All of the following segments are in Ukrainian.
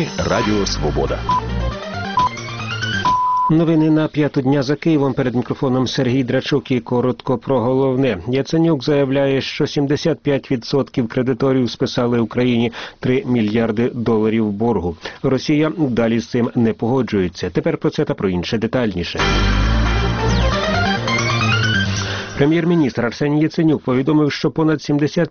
ефірі Радіо Свобода. Новини на п'яту дня за Києвом. Перед мікрофоном Сергій Драчук і коротко про головне. Яценюк заявляє, що 75% кредиторів списали Україні $3 мільярди боргу. Росія далі з цим не погоджується. Тепер про це та про інше детальніше. Прем'єр-міністр Арсеній Яценюк повідомив, що понад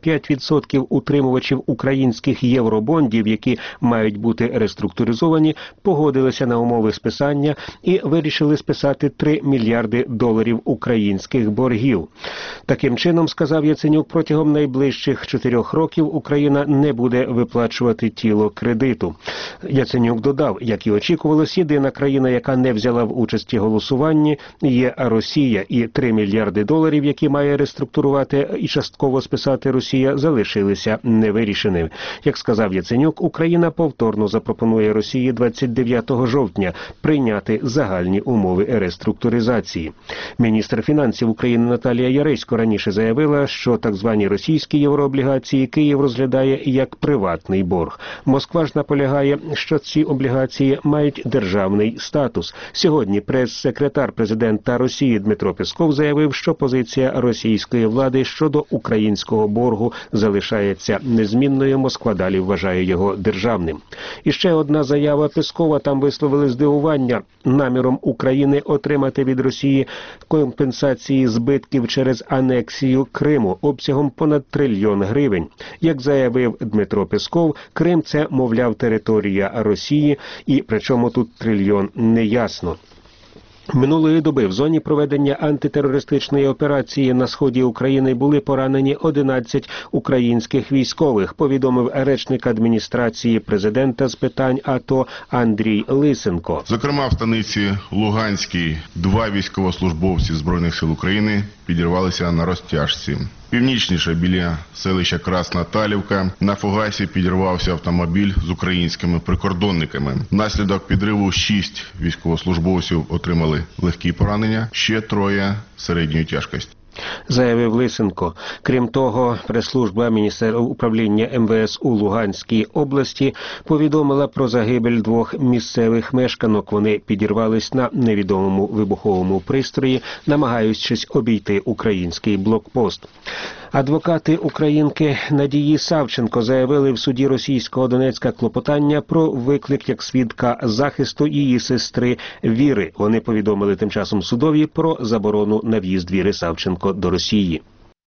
75% утримувачів українських євробондів, які мають бути реструктуризовані, погодилися на умови списання і вирішили списати $3 мільярди українських боргів. Таким чином, сказав Яценюк, протягом найближчих 4 років Україна не буде виплачувати тіло кредиту. Яценюк додав, як і очікувалось, єдина країна, яка не взяла в участі голосуванні, є Росія, і $3 мільярди, які має реструктурувати і частково списати Росія, залишилися невирішеними. Як сказав Яценюк, Україна повторно запропонує Росії 29 жовтня прийняти загальні умови реструктуризації. Міністр фінансів України Наталія Яресько раніше заявила, що так звані російські єврооблігації Київ розглядає як приватний борг. Москва ж наполягає, що ці облігації мають державний статус. Сьогодні прес-секретар президента Росії Дмитро Песков заявив, що позиція російської влади щодо українського боргу залишається незмінною. Москва далі вважає його державним. І ще одна заява Пескова. Там висловили здивування наміром України отримати від Росії компенсації збитків через анексію Криму обсягом понад $1 трильйон. Як заявив Дмитро Песков, Крим – це, мовляв, територія Росії, і причому тут трильйон – неясно. Минулої доби в зоні проведення антитерористичної операції на сході України були поранені 11 українських військових, повідомив речник адміністрації президента з питань АТО Андрій Лисенко. Зокрема, в станиці Луганській 2 військовослужбовці Збройних сил України підірвалися на розтяжці. Північніше, біля селища Красна Талівка, на фугасі підірвався автомобіль з українськими прикордонниками. Внаслідок підриву 6 військовослужбовців отримали легкі поранення, ще 3 середньої тяжкості. Заявив Лисенко. Крім того, прес-служба Міністерства управління МВС у Луганській області повідомила про загибель 2 місцевих мешканок. Вони підірвались на невідомому вибуховому пристрої, намагаючись обійти український блокпост. Адвокати українки Надії Савченко заявили в суді російського Донецька клопотання про виклик як свідка захисту її сестри Віри. Вони повідомили тим часом судові про заборону на в'їзд Віри Савченко до Росії.